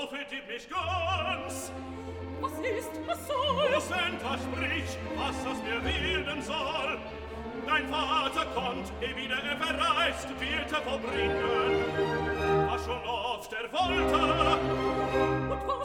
vergib mich ganz. Was ist, was soll? O Senta, sprich, was das mir werden soll. Dein Vater kommt, wieder er verreist, wird er vollbringen, was schon oft er wollte. Und